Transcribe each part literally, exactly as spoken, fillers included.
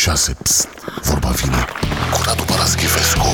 șase. Psst, vorba vine cu Radu Paraschivescu.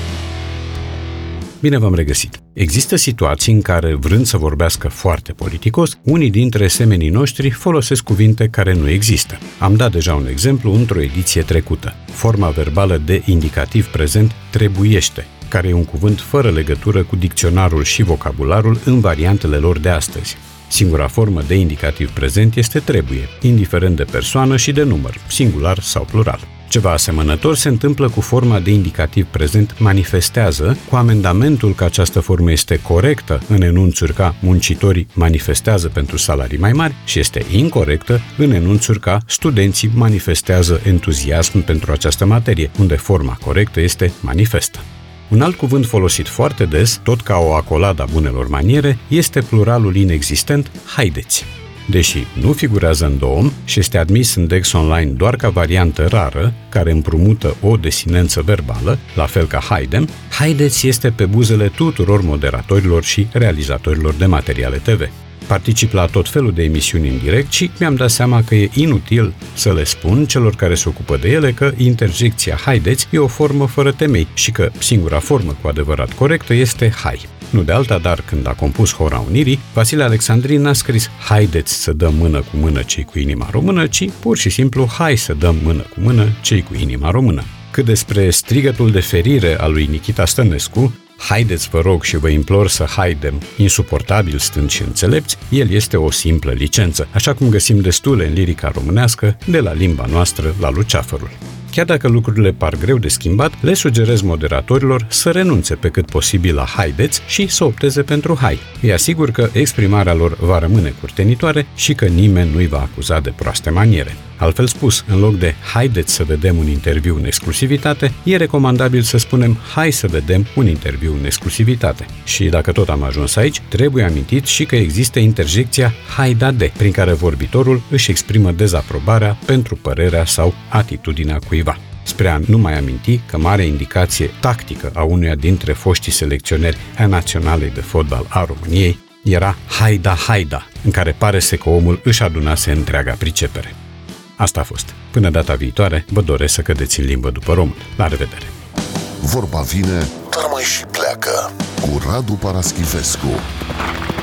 Bine v-am regăsit. Există situații în care, vrând să vorbească foarte politicos, unii dintre semenii noștri folosesc cuvinte care nu există. Am dat deja un exemplu într-o ediție trecută. Forma verbală de indicativ prezent trebuiește, care e un cuvânt fără legătură cu dicționarul și vocabularul în variantele lor de astăzi. Singura formă de indicativ prezent este trebuie, indiferent de persoană și de număr, singular sau plural. Ceva asemănător se întâmplă cu forma de indicativ prezent manifestează, cu amendamentul că această formă este corectă în enunțuri ca muncitorii manifestează pentru salarii mai mari și este incorectă în enunțuri ca studenții manifestează entuziasm pentru această materie, unde forma corectă este manifestă. Un alt cuvânt folosit foarte des, tot ca o acoladă a bunelor maniere, este pluralul inexistent haideți. Deși nu figurează în Doom și este admis în Dex Online doar ca variantă rară, care împrumută o desinență verbală, la fel ca haidem, haideți este pe buzele tuturor moderatorilor și realizatorilor de materiale T V. Particip la tot felul de emisiuni în direct și mi-am dat seama că e inutil să le spun celor care se ocupă de ele că interjecția haideți e o formă fără temei și că singura formă cu adevărat corectă este hai. Nu de alta, dar când a compus Hora Unirii, Vasile Alexandrin n-a scris haideți să dăm mână cu mână cei cu inima română, ci pur și simplu hai să dăm mână cu mână cei cu inima română. Cât despre strigătul de ferire al lui Nichita Stănescu, haideți vă rog și vă implor să haidem, insuportabil stând și înțelepți, el este o simplă licență, așa cum găsim destule în lirica românească, de la limba noastră la luceafărul. Chiar dacă lucrurile par greu de schimbat, le sugerez moderatorilor să renunțe pe cât posibil la haideți și să opteze pentru hai. Îi asigur că exprimarea lor va rămâne curtenitoare și că nimeni nu-i va acuza de proaste maniere. Altfel spus, în loc de haideți să vedem un interviu în exclusivitate, e recomandabil să spunem hai să vedem un interviu în exclusivitate. Și dacă tot am ajuns aici, trebuie amintit și că există interjecția haida de, prin care vorbitorul își exprimă dezaprobarea pentru părerea sau atitudinea cuiva. Spre a nu mai aminti că marea indicație tactică a unuia dintre foștii selecționeri a Naționalei de Fotbal a României era haida haida, în care pare să că omul își adunase întreaga pricepere. Asta a fost. Până data viitoare, vă doresc să cădeți în limbă după român. La revedere! Vorba vine, dar mai și pleacă cu Radu Paraschivescu.